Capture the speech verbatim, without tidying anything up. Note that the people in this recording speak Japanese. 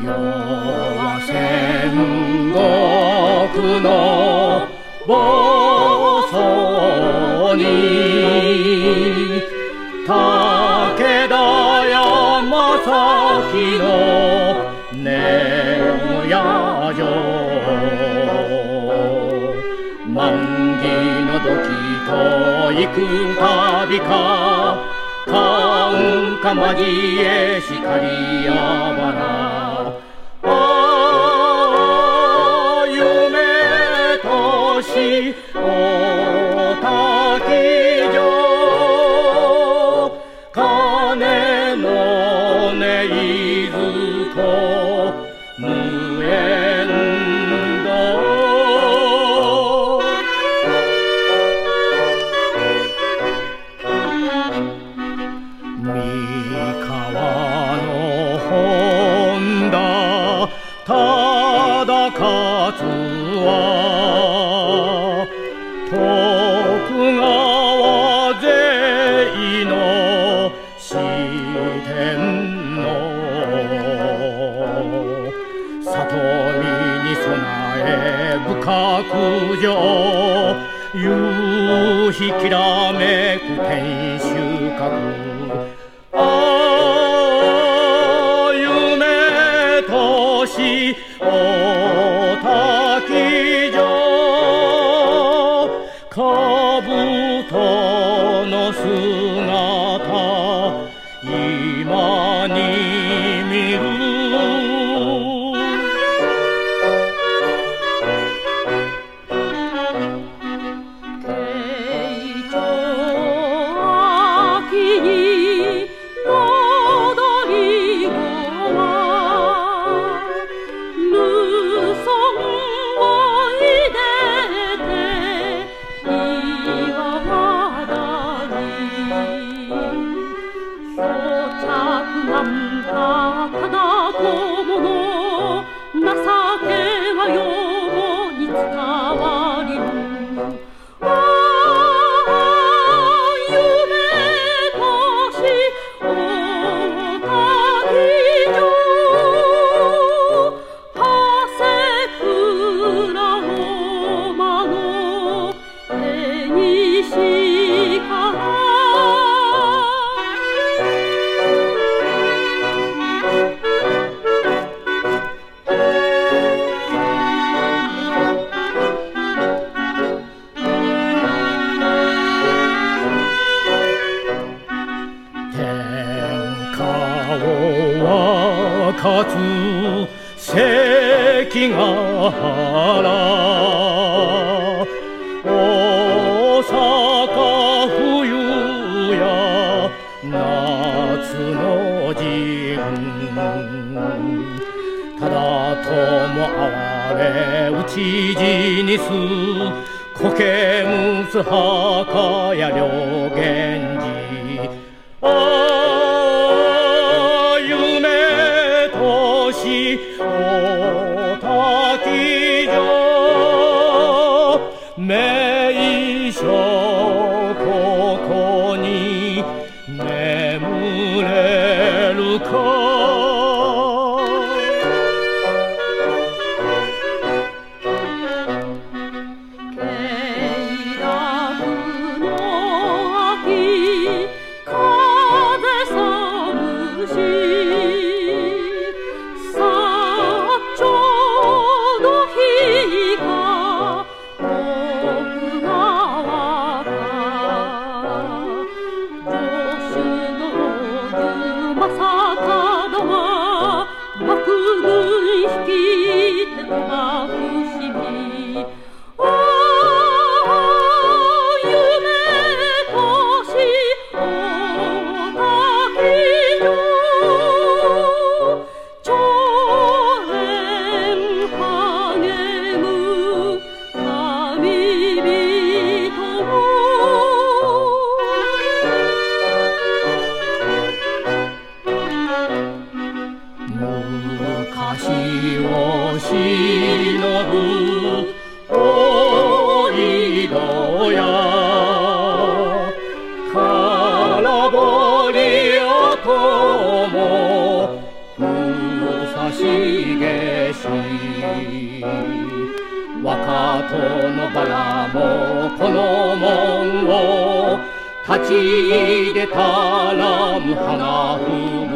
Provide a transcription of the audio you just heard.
世は戦国の暴走に武田山崎の根や城万里の土器と行く旅か関か交え光やばらああ夢としおたき城鐘の音いずこ無縁堂三河の本田忠勝は徳川勢の四天王里見に備え深く城夕日きらめく天守閣ああ夢としおたき城兜の姿今に見るただ友の情けは世に伝わりぬああ夢としおたき城長谷倉の間の手にしからかつ関ヶ原大阪冬や夏の陣ただとも哀れ討ち死にす苔むつ墓や両源氏あおたき城名所ここに眠れるか慶楽の秋風寒し昔をしのぶ大井戸や空堀跡も武蔵しげし若戸のバラもこの門を立ち入れたらむ花吹